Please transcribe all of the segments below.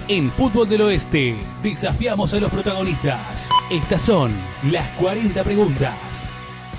En Fútbol del Oeste, desafiamos a los protagonistas. Estas son las 40 preguntas.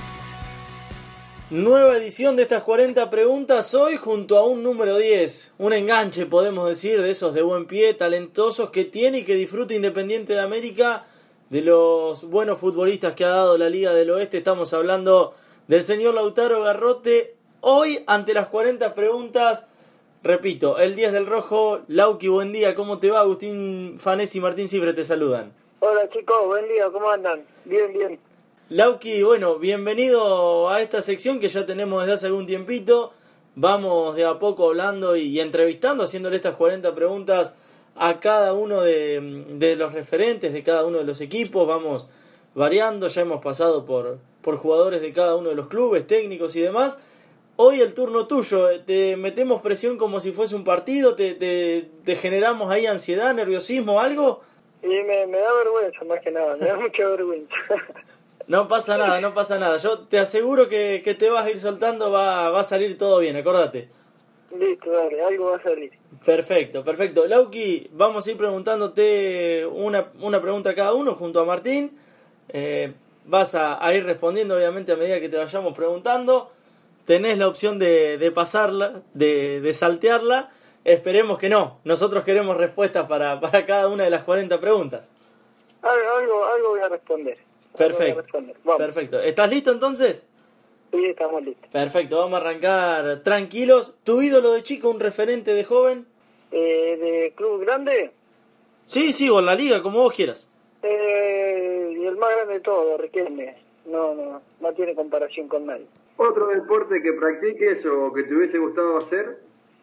Nueva edición de estas 40 preguntas, hoy junto a un número 10. Un enganche, podemos decir, de esos de buen pie, talentosos que tiene y que disfruta Independiente de América, de los buenos futbolistas que ha dado la Liga del Oeste. Estamos hablando del señor Lautaro Garrote. Hoy, ante las 40 preguntas, repito, el 10 del Rojo. Lauki, buen día, ¿cómo te va? Agustín Fanés y Martín Cifre te saludan. Hola chicos, buen día, ¿cómo andan? Bien. Lauki, bueno, bienvenido a esta sección que ya tenemos desde hace algún tiempito. Vamos de a poco hablando y entrevistando, haciéndole estas 40 preguntas a cada uno de los referentes de cada uno de los equipos. Vamos variando, ya hemos pasado por jugadores de cada uno de los clubes, técnicos y demás. Hoy el turno tuyo, te metemos presión como si fuese un partido, te generamos ahí ansiedad, nerviosismo, algo. Y me da vergüenza más que nada, me da mucha vergüenza. No pasa nada. Yo te aseguro que te vas a ir soltando, va a salir todo bien, acordate. Listo, dale, algo va a salir. Perfecto. Lauki, vamos a ir preguntándote una pregunta a cada uno junto a Martín. Vas a ir respondiendo obviamente a medida que te vayamos preguntando. Tenés la opción de pasarla, de saltearla. Esperemos que no. Nosotros queremos respuestas para cada una de las 40 preguntas. Algo voy a responder. Perfecto. ¿Estás listo entonces? Sí, estamos listos. Perfecto, vamos a arrancar tranquilos. ¿Tu ídolo de chico, un referente de joven? ¿De club grande? Sí, o en la liga, como vos quieras. Y el más grande de todos, Riquelme. No tiene comparación con nadie. ¿Otro deporte que practiques o que te hubiese gustado hacer?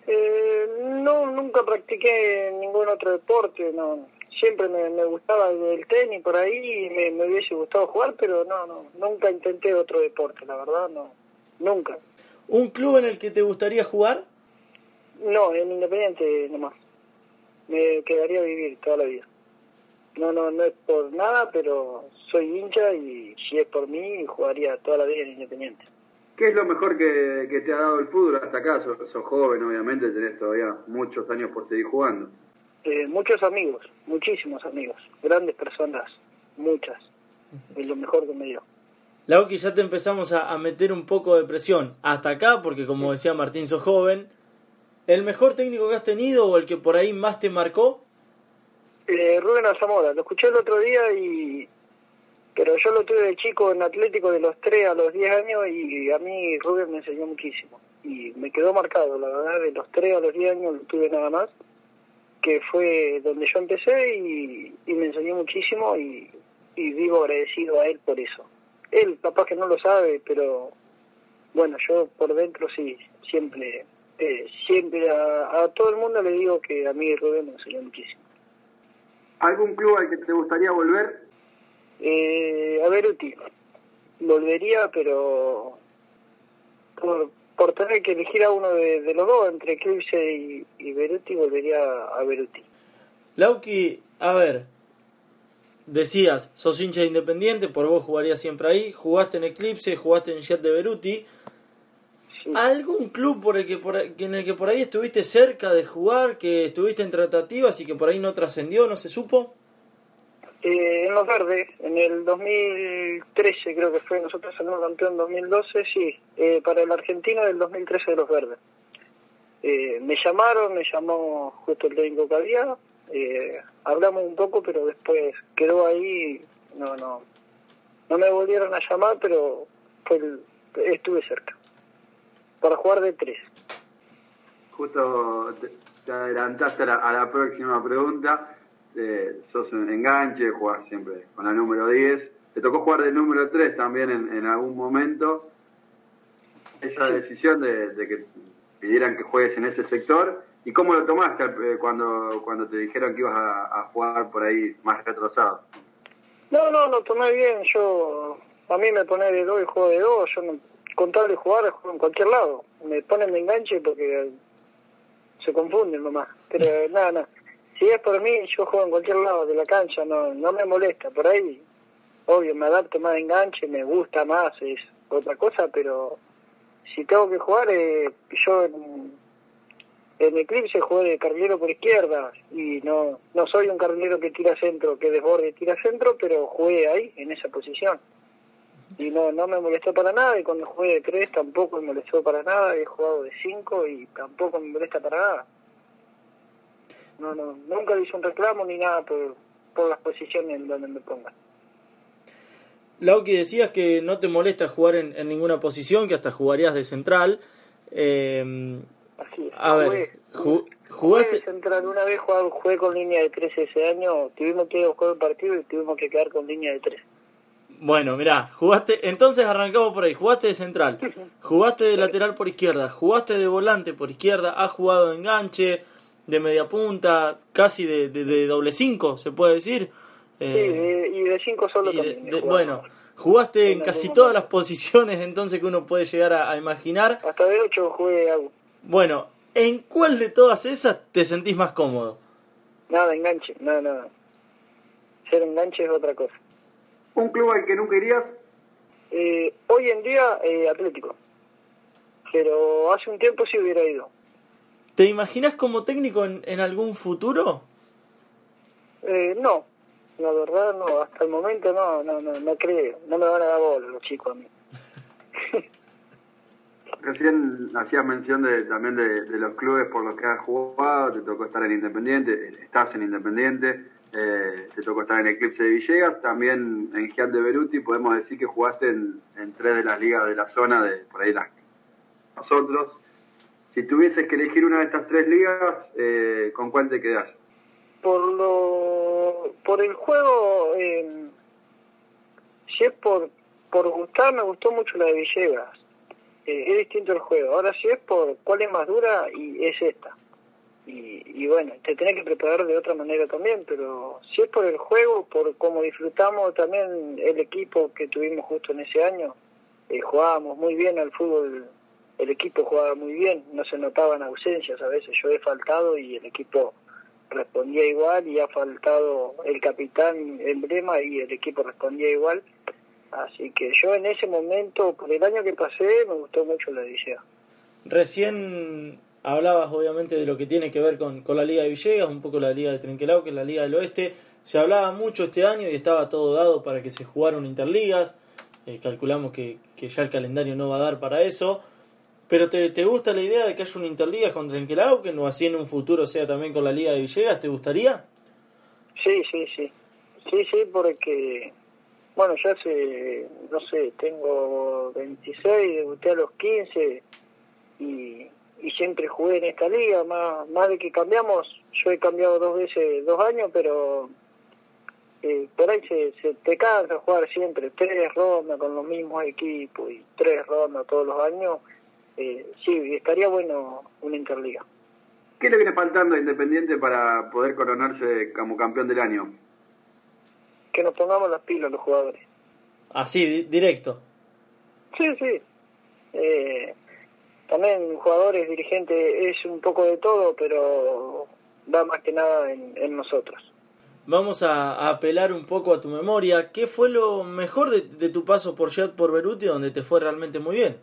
No, nunca practiqué ningún otro deporte, no. Siempre me gustaba el tenis por ahí y me hubiese gustado jugar, pero nunca intenté otro deporte, la verdad, no, nunca. ¿Un club en el que te gustaría jugar? No, en Independiente nomás. Me quedaría a vivir toda la vida. No es por nada, pero soy hincha y si es por mí, jugaría toda la vida en Independiente. ¿Qué es lo mejor que te ha dado el fútbol hasta acá? Sos joven, obviamente, tenés todavía muchos años por seguir jugando. Muchos amigos, muchísimos amigos, grandes personas, muchas. Es lo mejor que me dio. Lauki, ya te empezamos a meter un poco de presión hasta acá, porque como decía Martín, sos joven. ¿El mejor técnico que has tenido o el que por ahí más te marcó? Rubén Alzamora, lo escuché el otro día pero yo lo tuve de chico en Atlético de los 3 a los 10 años y a mí Rubén me enseñó muchísimo. Y me quedó marcado, la verdad, de los 3 a los 10 años lo tuve nada más, que fue donde yo empecé y me enseñó muchísimo y vivo agradecido a él por eso. Él capaz que no lo sabe, pero bueno, yo por dentro sí, siempre a todo el mundo le digo que a mí Rubén me enseñó muchísimo. ¿Algún club al que te gustaría volver? A Beruti. Volvería, pero por tener que elegir a uno de los dos, entre Eclipse y Beruti, volvería a Beruti. Lauki, a ver, decías, sos hincha de Independiente, por vos jugarías siempre ahí, jugaste en Eclipse, jugaste en Jet de Beruti. Sí. ¿Algún club en el que por ahí estuviste cerca de jugar, que estuviste en tratativas y que por ahí no trascendió, no se supo? En Los Verdes, en el 2013 creo que fue, nosotros salimos campeón en 2012, sí, para el argentino del 2013 de Los Verdes. Me llamó justo el técnico que había, hablamos un poco, pero después quedó ahí, no me volvieron a llamar, pero estuve cerca, para jugar de 3. Justo te adelantaste a la próxima pregunta. Sos un enganche, jugás siempre con la número 10. Te tocó jugar del número 3 también en algún momento. Esa decisión de que pidieran que juegues en ese sector. ¿Y cómo lo tomaste cuando te dijeron que ibas a jugar por ahí más retrasado? No, lo tomé bien. A mí me pone de 2 y juego de 2. Yo no, con tal de jugar, juego en cualquier lado. Me ponen de enganche porque se confunden nomás. Pero nada. Si es por mí, yo juego en cualquier lado de la cancha, no me molesta. Por ahí, obvio, me adapto más de enganche, me gusta más, es otra cosa, pero si tengo que jugar, yo En Eclipse jugué de carrilero por izquierda y no soy un carrilero que tira centro, que desborde y tira centro, pero jugué ahí, en esa posición. Y no me molestó para nada, y cuando jugué de 3 tampoco me molestó para nada, he jugado de 5 y tampoco me molesta para nada. Nunca hice un reclamo ni nada por las posiciones en donde me pongan. Lauki, decías que no te molesta jugar en ninguna posición, que hasta jugarías de central. Así es. A ver, jugaste jugaste... de central. Una vez jugué con línea de 3 ese año, tuvimos que jugar el partido y tuvimos que quedar con línea de 3. Bueno, mirá, jugaste, entonces arrancamos por ahí, jugaste de central, jugaste de lateral por izquierda, jugaste de volante por izquierda, has jugado de enganche, de media punta, casi de doble 5, se puede decir. Sí, y de 5 solo también. Bueno, jugaste en casi todas las posiciones entonces que uno puede llegar a imaginar. Hasta de 8 jugué algo. Bueno, ¿en cuál de todas esas te sentís más cómodo? Nada, enganche, nada. Ser enganche es otra cosa. ¿Un club al que nunca irías? Hoy en día, Atlético. Pero hace un tiempo sí hubiera ido. ¿Te imaginas como técnico en algún futuro? No, la verdad no. Hasta el momento no creo. No me van a dar bola los chicos a mí. Recién hacías mención también de los clubes por los que has jugado. Te tocó estar en Independiente, estás en Independiente. Te tocó estar en Eclipse de Villegas, también en Giant de Beruti. Podemos decir que jugaste en 3 de las ligas de la zona, de por ahí nosotros. Si tuvieses que elegir una de estas 3 ligas, ¿con cuál te quedás? Por el juego, si es por gustar, me gustó mucho la de Villegas. Es distinto el juego. Ahora si es por cuál es más dura, y es esta. Y bueno, te tenés que preparar de otra manera también, pero si es por el juego, por cómo disfrutamos también el equipo que tuvimos justo en ese año, jugábamos muy bien al fútbol, el equipo jugaba muy bien, no se notaban ausencias a veces, yo he faltado y el equipo respondía igual, y ha faltado el capitán emblema y el equipo respondía igual, así que yo en ese momento, por el año que pasé, me gustó mucho la Villegas. Recién hablabas obviamente de lo que tiene que ver con la Liga de Villegas, un poco la Liga de Trinquelao, que es la Liga del Oeste. Se hablaba mucho este año y estaba todo dado para que se jugaran interligas. Calculamos que ya el calendario no va a dar para eso. Pero ¿te gusta la idea de que haya una interliga con Trinquelao, que no así en un futuro sea también con la Liga de Villegas? ¿Te gustaría? Sí, porque, bueno, ya hace, no sé, tengo 26, debuté a los 15 y siempre jugué en esta liga, más de que cambiamos. Yo he cambiado 2 veces, 2 años, pero por ahí se te cansa jugar siempre 3 rondas con los mismos equipos y 3 rondas todos los años. Sí, estaría bueno una interliga. ¿Qué le viene faltando a Independiente para poder coronarse como campeón del año? Que nos pongamos las pilas los jugadores. Así, directo. Sí. También jugadores, dirigentes, es un poco de todo, pero va más que nada en nosotros. Vamos a apelar un poco a tu memoria. ¿Qué fue lo mejor de tu paso por Giant por Beruti, donde te fue realmente muy bien?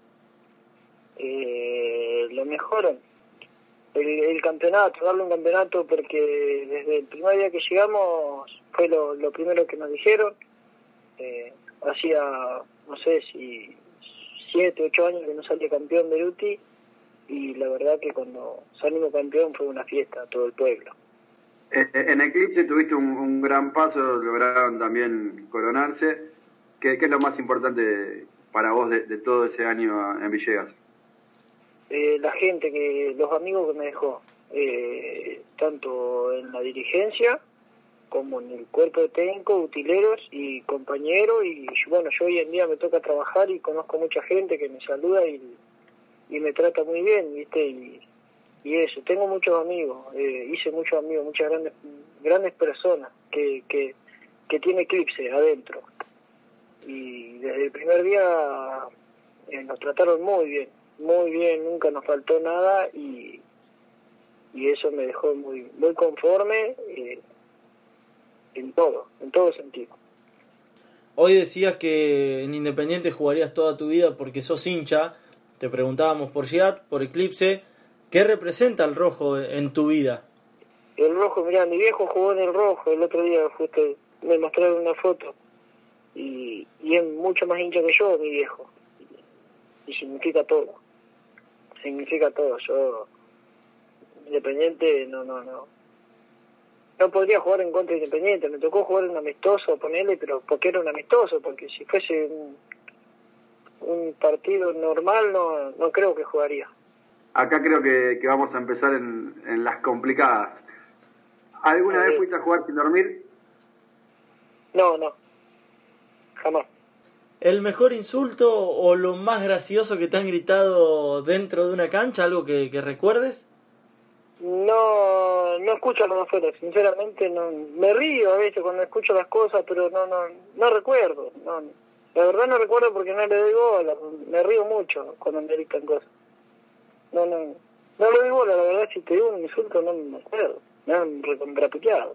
Lo mejor, el campeonato, darle un campeonato, porque desde el primer día que llegamos fue lo primero que nos dijeron. Hacía, no sé si 7, 8 años que no salía campeón Beruti, y la verdad que cuando salimos campeón fue una fiesta a todo el pueblo. En Eclipse tuviste un gran paso, lograron también coronarse. ¿Qué es lo más importante para vos de todo ese año en Villegas? La gente, los amigos que me dejó, tanto en la dirigencia como en el cuerpo de técnico, utileros y compañeros, y bueno, yo hoy en día me toca trabajar y conozco mucha gente que me saluda y me trata muy bien, ¿viste? Y eso, tengo muchos amigos, hice muchos amigos, muchas grandes personas que tiene Eclipse adentro, y desde el primer día nos trataron muy bien, nunca nos faltó nada, y eso me dejó muy conforme en todo sentido. Hoy decías que en Independiente jugarías toda tu vida porque sos hincha. Te preguntábamos por Giat, por Eclipse. ¿Qué representa el rojo en tu vida? El rojo, mirá, mi viejo jugó en el rojo, el otro día me mostraron una foto, y es mucho más hincha que yo, mi viejo, y significa todo, yo, Independiente, no podría jugar en contra de Independiente, me tocó jugar un amistoso, ponerle, pero porque era un amistoso, porque si fuese un partido normal no creo que jugaría. Acá creo que vamos a empezar en las complicadas. ¿Alguna vez fuiste a jugar sin dormir? No, jamás. ¿El mejor insulto o lo más gracioso que te han gritado dentro de una cancha? ¿Algo que recuerdes? No escucho a los afuera, sinceramente no. Me río a veces cuando escucho las cosas, pero no recuerdo. La verdad no recuerdo porque no le doy bola, me río mucho cuando me gritan cosas. No le doy bola, la verdad, si te digo un insulto no me acuerdo. Me han recontrapiqueado.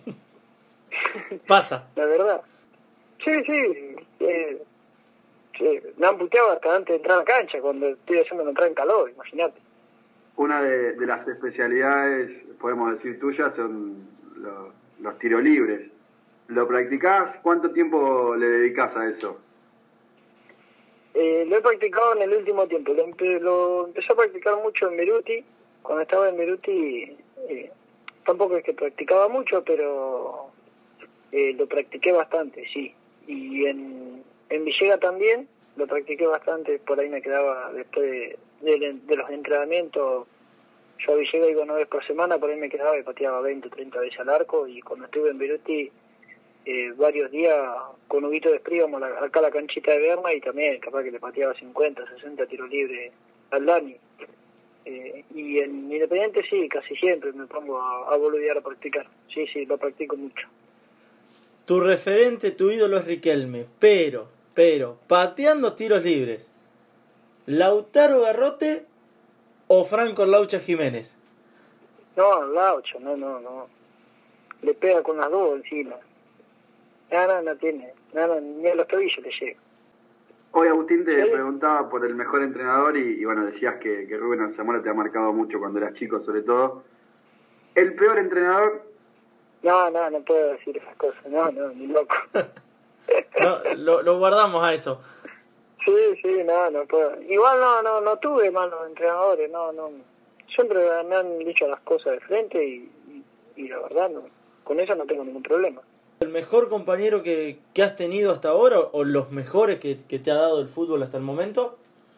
Pasa. La verdad. Sí. Me han puteado hasta antes de entrar a la cancha, cuando estoy haciendo entrar en calor, imagínate. Una de las especialidades, podemos decir, tuyas son los tiros libres. ¿Lo practicás? ¿Cuánto tiempo le dedicás a eso? Lo he practicado en el último tiempo. Lo empecé a practicar mucho en Beruti. Cuando estaba en Beruti, tampoco es que practicaba mucho, pero lo practiqué bastante, sí. Y en Villegas también lo practiqué bastante. Por ahí me quedaba después de los entrenamientos. Yo a Villegas iba 1 vez por semana, por ahí me quedaba y pateaba 20 o 30 veces al arco. Y cuando estuve en Beruti, varios días con Huguito Despri íbamos acá a la canchita de Berna, y también capaz que le pateaba 50, 60 tiros libres al Dani. Y en Independiente sí, casi siempre me pongo a boludear a practicar. Sí, lo practico mucho. Tu referente, tu ídolo es Riquelme, pero, pateando tiros libres, ¿Lautaro Garrote o Franco Laucha Jiménez? No, Laucha, no. Le pega con las dos encima. No tiene, ni a los tobillos le llega. Hoy Agustín te preguntaba por el mejor entrenador y bueno, decías que Rubén Alzamora te ha marcado mucho cuando eras chico, sobre todo. ¿El peor entrenador? No puedo decir esas cosas, ni loco. No, lo guardamos a eso. Sí, no puedo. Igual no tuve malos entrenadores, no. Siempre me han dicho las cosas de frente y la verdad, con eso no tengo ningún problema. ¿El mejor compañero que has tenido hasta ahora o los mejores que te ha dado el fútbol hasta el momento?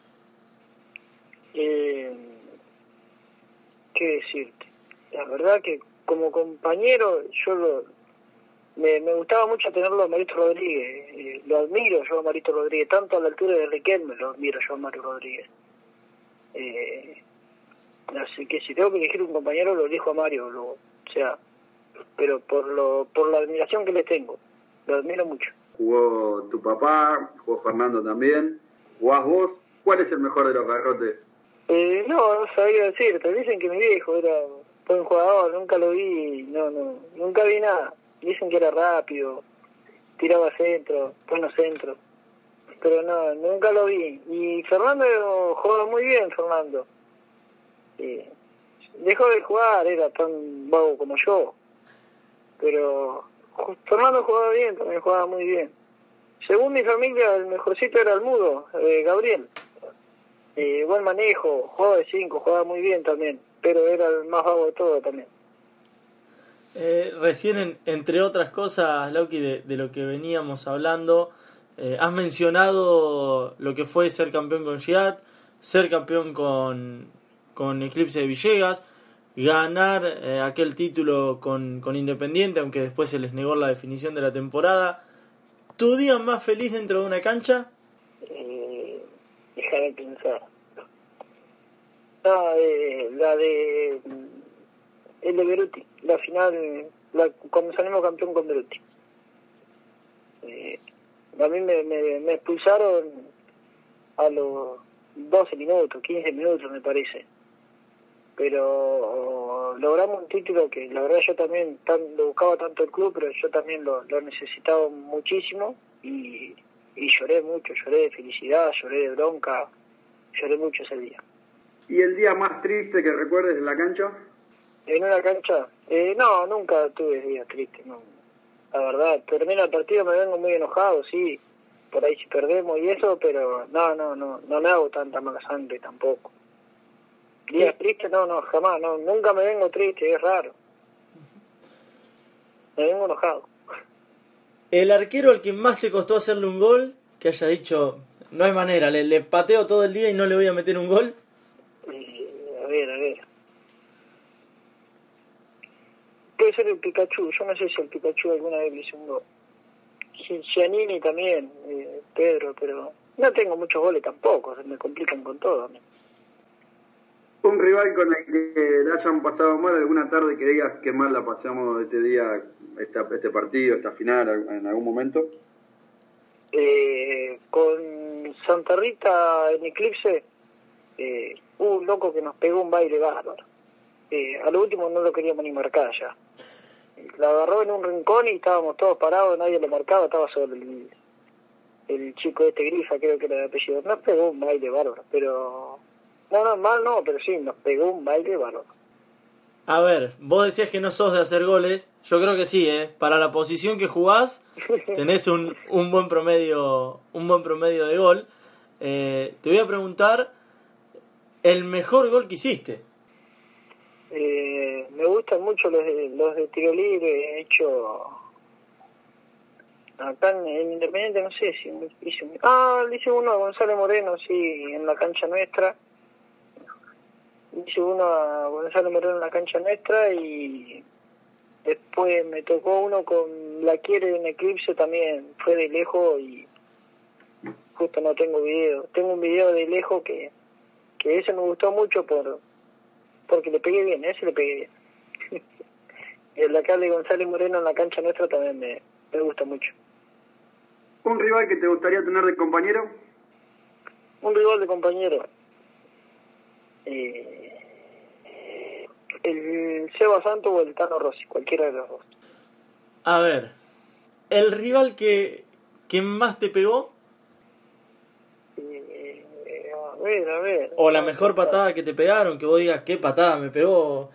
¿Qué decirte? La verdad que como compañero me gustaba mucho tenerlo a Marito Rodríguez. Lo admiro yo a Marito Rodríguez, tanto a la altura de Riquelme lo admiro yo a Mario Rodríguez. Así que si tengo que elegir un compañero lo elijo a Mario, pero por la admiración que le tengo, lo admiro mucho. Jugó tu papá, jugó Fernando también, jugás vos. ¿Cuál es el mejor de los Garrotes? No sabía decirte. Dicen que mi viejo era buen jugador, nunca lo vi, nunca vi nada. Dicen que era rápido, tiraba centro, buenos centros, pero nunca lo vi. Y Fernando jugaba muy bien, Fernando. Dejó de jugar, era tan vago como yo, pero Fernando jugaba bien, también jugaba muy bien. Según mi familia, el mejorcito era el mudo, Gabriel. Buen manejo, jugaba de 5, jugaba muy bien también, pero era el más vago de todo también. Recién, entre otras cosas, Lauki, de lo que veníamos hablando, has mencionado lo que fue ser campeón con Giat, ser campeón con Eclipse de Villegas, ganar aquel título con Independiente, aunque después se les negó la definición de la temporada. ¿Tu día más feliz dentro de una cancha? Déjame pensar. El de Beruti, la final, cuando salimos campeón con Beruti. A mí me expulsaron a los 12 minutos, 15 minutos me parece. Pero logramos un título que la verdad yo también lo buscaba tanto el club, pero yo también lo necesitaba muchísimo y lloré mucho, lloré de felicidad, lloré de bronca, lloré mucho ese día. ¿Y el día más triste que recuerdes en la cancha? ¿En una cancha? No, nunca tuve días tristes, no. La verdad, termina el partido, me vengo muy enojado, sí, por ahí si perdemos y eso, pero no me hago tanta mala sangre tampoco. Días tristes, no, jamás, no, nunca me vengo triste, es raro. Me vengo enojado. El arquero al que más te costó hacerle un gol, que haya dicho, no hay manera, le pateo todo el día y no le voy a meter un gol. A ver. Puede ser el Pikachu, yo no sé si el Pikachu alguna vez le hizo un gol. Giannini también, Pedro, pero no tengo muchos goles tampoco, se me complican con todo. Un rival con el que le hayan pasado mal alguna tarde que digas que mal la pasamos este día, este partido, esta final, en algún momento. Con Santa Rita en Eclipse, hubo un loco que nos pegó un baile bárbaro. A lo último no lo queríamos ni marcar ya. La agarró en un rincón y estábamos todos parados, nadie lo marcaba, estaba solo el chico este Grifa, creo que era de apellido. Nos pegó un baile bárbaro, pero... No, mal no, pero sí, nos pegó un baile bárbaro. A ver, vos decías que no sos de hacer goles, yo creo que sí, para la posición que jugás tenés un buen promedio de gol. Te voy a preguntar el mejor gol que hiciste. Me gustan mucho los de tiro libre, he hecho acá en Independiente, no sé si hice le hice uno a Gonzalo Moreno, sí, en la cancha nuestra. Hice uno a Gonzalo Moreno en la cancha nuestra y después me tocó uno con la Quiere en Eclipse también, fue de lejos y justo no tengo video. Tengo un video de lejos que ese me gustó mucho porque le pegué bien, ese le pegué bien. Y el de acá de Gonzalo Moreno en la cancha nuestra también me gusta mucho. ¿Un rival que te gustaría tener de compañero? Un rival de compañero. El Seba Santo o el Tano Rossi, cualquiera de los dos. A ver, ¿el rival que más te pegó? A ver. ¿O la mejor patada que te pegaron? Que vos digas, ¿qué patada me pegó?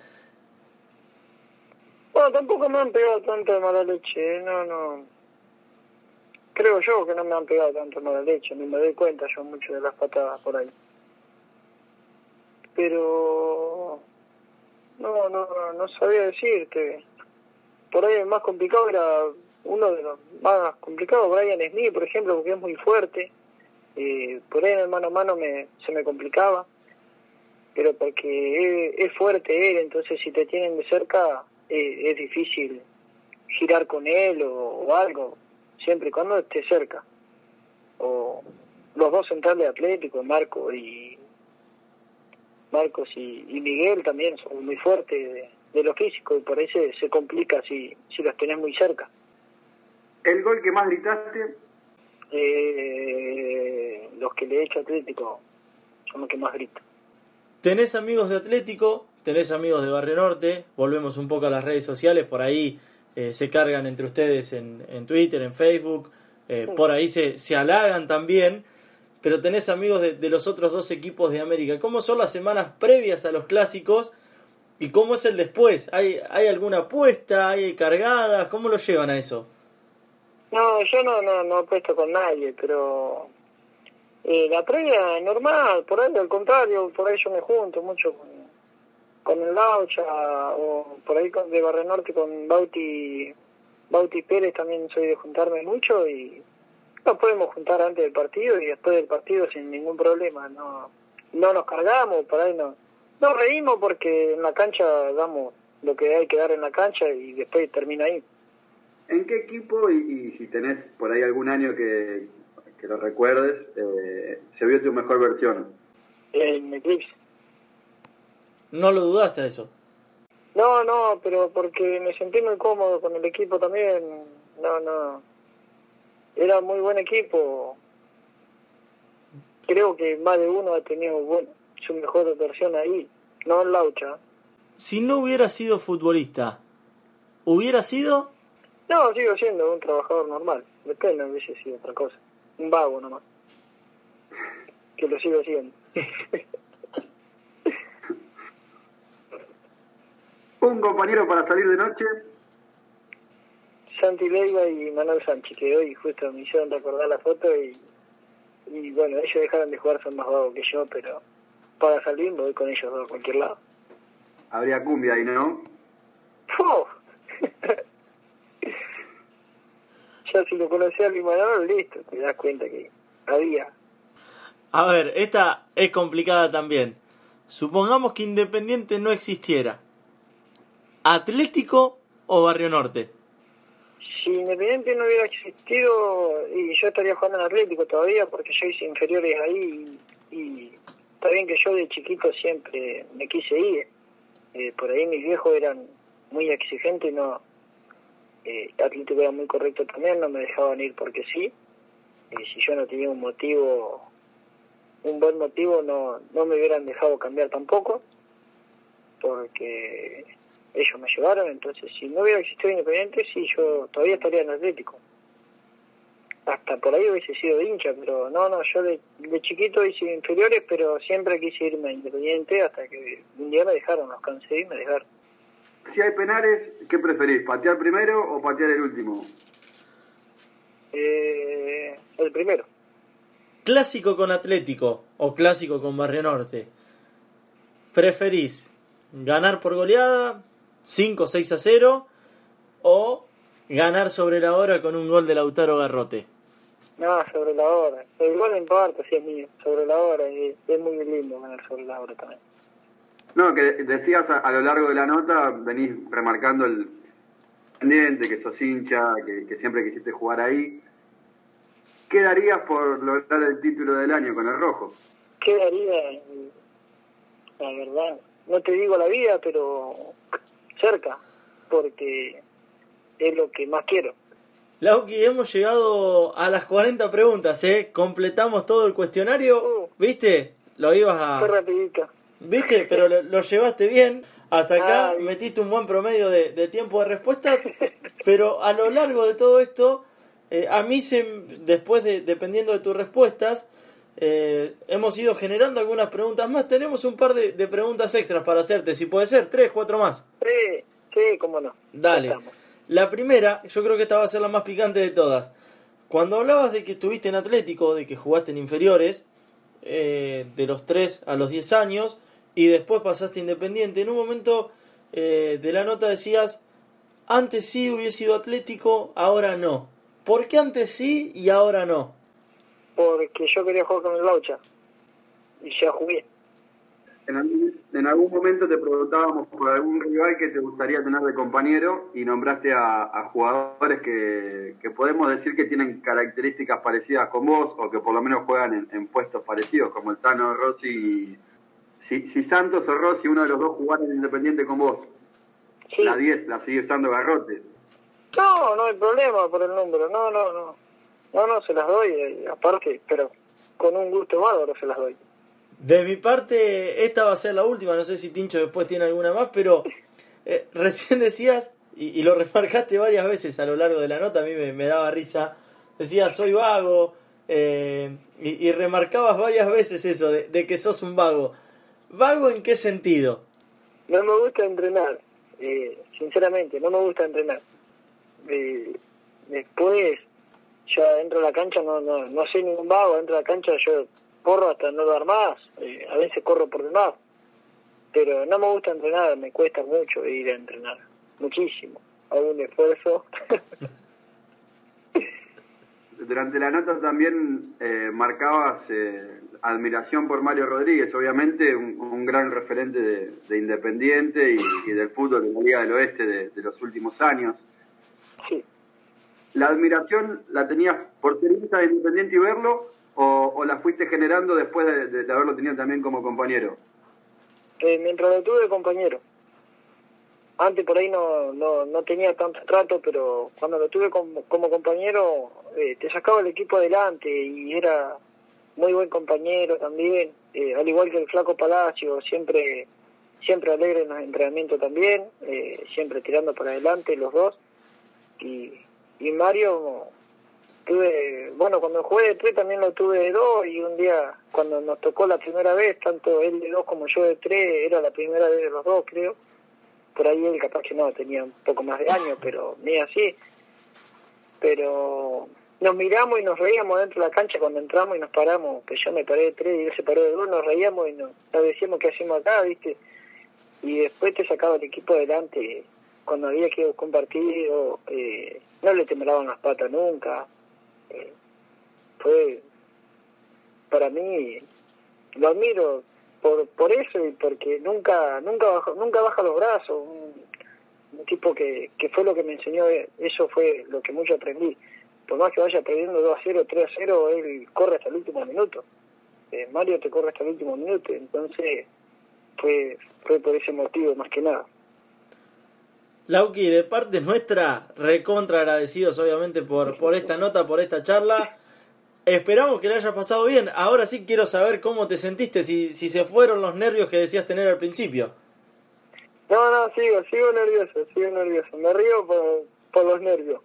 Bueno, tampoco me han pegado tanto de mala leche, no. Creo yo que no me han pegado tanto de mala leche, ni me doy cuenta yo mucho de las patadas por ahí. Pero no sabía decirte. Por ahí el más complicado era uno de los más complicados, Brian Smith, por ejemplo, porque es muy fuerte. Por ahí en el mano a mano se me complicaba, pero porque es fuerte él, entonces si te tienen de cerca es difícil girar con él o algo, siempre y cuando esté cerca. O los dos centrales atléticos, Marcos y Miguel también son muy fuertes de lo físico y por ahí se complica si los tenés muy cerca. ¿El gol que más gritaste? Los que le he hecho Atlético son los que más grito. ¿Tenés amigos de Atlético? ¿Tenés amigos de Barrio Norte? Volvemos un poco a las redes sociales, por ahí se cargan entre ustedes en Twitter, en Facebook, por ahí se halagan también, pero tenés amigos de los otros dos equipos de América. ¿Cómo son las semanas previas a los clásicos y cómo es el después? ¿Hay alguna apuesta? ¿Hay cargadas? ¿Cómo lo llevan a eso? No, yo no apuesto con nadie, pero la previa normal, por ahí al contrario, por ahí yo me junto mucho con el Laucha, o por ahí de Barrio Norte con Bauti Pérez también soy de juntarme mucho y nos podemos juntar antes del partido y después del partido sin ningún problema, no nos cargamos, por ahí no reímos porque en la cancha damos lo que hay que dar en la cancha y después termina ahí. ¿En qué equipo, y si tenés por ahí algún año que lo recuerdes, se vio tu mejor versión? En Eclipse. ¿No lo dudaste eso? No, pero porque me sentí muy cómodo con el equipo también. No. Era muy buen equipo. Creo que más de uno ha tenido su mejor versión ahí, no en Laucha. Si no hubiera sido futbolista, ¿hubiera sido? No, sigo siendo un trabajador normal. Después no hubiese sido otra cosa. Un vago nomás. Que lo sigo siendo. Un compañero para salir de noche. Santi Leiva y Manuel Sánchez, que hoy justo me hicieron recordar la foto y bueno, ellos dejaron de jugar, son más vagos que yo, pero para salir me voy con ellos dos a cualquier lado. Habría cumbia ahí, ¿no? ¡Oh! Ya si lo conocía a Limanol, listo, te das cuenta que había. A ver, esta es complicada también. Supongamos que Independiente no existiera. ¿Atlético o Barrio Norte? Si Independiente no hubiera existido, y yo estaría jugando en Atlético todavía, porque yo hice inferiores ahí, y está bien que yo de chiquito siempre me quise ir. Por ahí mis viejos eran muy exigentes y no... Atlético era muy correcto también, no me dejaban ir porque sí. Si yo no tenía un buen motivo, no me hubieran dejado cambiar tampoco, porque ellos me llevaron. Entonces, si no hubiera existido Independiente, sí, yo todavía estaría en Atlético. Hasta por ahí hubiese sido hincha, pero no, yo de chiquito hice inferiores, pero siempre quise irme a Independiente hasta que un día me dejaron, los cansé y me dejaron. Si hay penales, ¿qué preferís? ¿Patear primero o patear el último? El primero. ¿Clásico con Atlético o clásico con Barrio Norte? ¿Preferís ganar por goleada 5-6-0 o ganar sobre la hora con un gol de Lautaro Garrote? No, sobre la hora. El gol no importa si es mío, sobre la hora. Es muy lindo ganar sobre la hora también. No, que decías a lo largo de la nota, venís remarcando el Independiente, que sos hincha, que siempre quisiste jugar ahí. ¿Qué darías por lograr el título del año con el rojo? ¿Qué daría? La verdad, no te digo la vida, pero cerca, porque es lo que más quiero. Lauki, hemos llegado a las 40 preguntas, completamos todo el cuestionario, ¿viste? Lo ibas a... Fue rapidito. ¿Viste? Pero lo llevaste bien. Hasta acá metiste un buen promedio de tiempo de respuestas. Pero a lo largo de todo esto, a mí, después dependiendo de tus respuestas, hemos ido generando algunas preguntas más. Tenemos un par de preguntas extras para hacerte. Si puede ser, 3, 4 más. Sí, cómo no. Dale. La primera, yo creo que esta va a ser la más picante de todas. Cuando hablabas de que estuviste en Atlético, de que jugaste en inferiores, de los 3 a los 10 años, y después pasaste Independiente, en un momento de la nota decías, antes sí hubiese sido Atlético, ahora no. ¿Por qué antes sí y ahora no? Porque yo quería jugar con el Laucha y ya jugué. En algún momento te preguntábamos por algún rival que te gustaría tener de compañero y nombraste a jugadores que podemos decir que tienen características parecidas con vos o que por lo menos juegan en puestos parecidos, como el Tano, Rossi y... Si Santos o Rossi, uno de los dos, jugaran en Independiente con vos, sí. La 10 la sigue usando Garrote. No hay problema por el número, no, se las doy, aparte, pero con un gusto bárbaro se las doy. De mi parte, esta va a ser la última, no sé si Tincho después tiene alguna más, pero recién decías, y lo remarcaste varias veces a lo largo de la nota, a mí me daba risa, decías, soy vago, y remarcabas varias veces eso, de que sos un vago. ¿Vago en qué sentido? No me gusta entrenar, sinceramente, no me gusta entrenar. Después, ya entro a la cancha, no soy ningún vago, entro a la cancha, yo corro hasta no dar más, a veces corro por demás, pero no me gusta entrenar, me cuesta mucho ir a entrenar, muchísimo, hago un esfuerzo. Durante la nota también marcabas admiración por Mario Rodríguez, obviamente un gran referente de Independiente y del fútbol de la Liga del Oeste de los últimos años. Sí. ¿La admiración la tenías por ser hincha de Independiente y verlo o la fuiste generando después de haberlo tenido también como compañero? Mientras lo tuve de compañero. Antes por ahí no tenía tanto trato, pero cuando lo tuve como compañero, te sacaba el equipo adelante y era muy buen compañero también, al igual que el Flaco Palacio, siempre alegre en los entrenamientos también, siempre tirando para adelante los dos. Y Mario, cuando jugué de 3 también lo tuve de 2, y un día cuando nos tocó la primera vez, tanto él de 2 como yo de 3, era la primera vez de los dos, creo. por ahí él capaz que no, tenía un poco más de años, pero ni así. Pero nos miramos y nos reíamos dentro de la cancha cuando entramos y nos paramos, que yo me paré de 3 y él se paró de 2, nos reíamos y nos decíamos qué hacemos acá, ¿viste? Y después te sacaba el equipo adelante cuando había que buscar un partido, no le temblaban las patas nunca. Fue, para mí, lo admiro por eso y porque nunca baja los brazos. Un tipo que fue lo que me enseñó, eso fue lo que mucho aprendí. Por más que vaya perdiendo 2-0, 3-0, él corre hasta el último minuto. Mario te corre hasta el último minuto, entonces fue por ese motivo más que nada. Lauki, de parte nuestra, recontra agradecidos obviamente por esta nota, por esta charla. Esperamos que le hayas pasado bien. Ahora sí quiero saber cómo te sentiste, si se fueron los nervios que decías tener al principio. No, sigo nervioso. Me río por los nervios.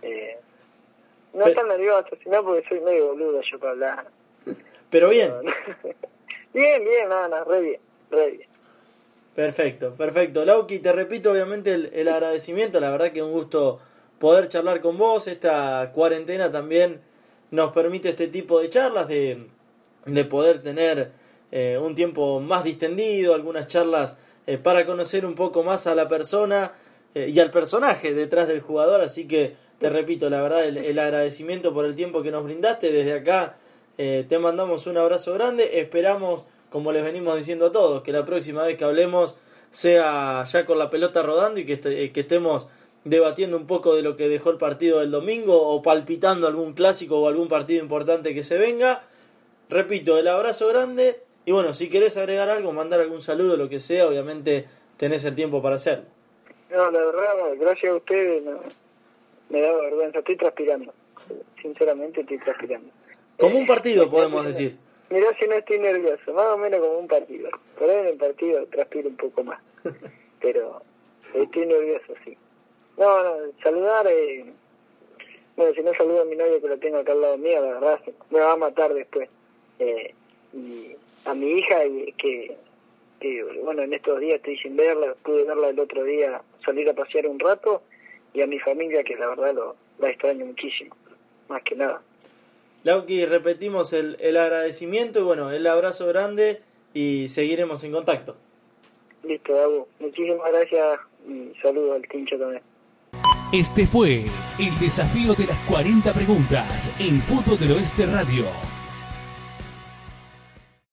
No tan nervioso, sino porque soy medio boludo yo para hablar. Pero bien. Bien, re bien. Perfecto. Lauki, te repito obviamente el agradecimiento. La verdad que un gusto poder charlar con vos. Esta cuarentena también nos permite este tipo de charlas, de poder tener un tiempo más distendido, algunas charlas para conocer un poco más a la persona y al personaje detrás del jugador. Así que te repito, la verdad, el agradecimiento por el tiempo que nos brindaste. Desde acá te mandamos un abrazo grande. Esperamos, como les venimos diciendo a todos, que la próxima vez que hablemos sea ya con la pelota rodando y que estemos debatiendo un poco de lo que dejó el partido del domingo o palpitando algún clásico o algún partido importante que se venga. Repito, el abrazo grande y bueno, si querés agregar algo, mandar algún saludo, lo que sea, obviamente tenés el tiempo para hacerlo. No, la verdad, gracias a ustedes, no, me da vergüenza, estoy transpirando, sinceramente estoy transpirando. Como un partido podemos decir. Mirá si no estoy nervioso, más o menos como un partido. Por ahí en el partido transpiro un poco más, pero estoy nervioso, sí. No, saludar, bueno, si no saludo a mi novia que lo tengo acá al lado mío, la verdad, me va a matar después. Y a mi hija, que bueno, en estos días estoy sin verla, pude verla el otro día, salir a pasear un rato, y a mi familia, que la verdad la extraño muchísimo, más que nada. Lauki, repetimos el agradecimiento y bueno, el abrazo grande y seguiremos en contacto. Listo, Dabu, muchísimas gracias y saludo al Tincho también. Este fue el desafío de las 40 preguntas en Fútbol del Oeste Radio.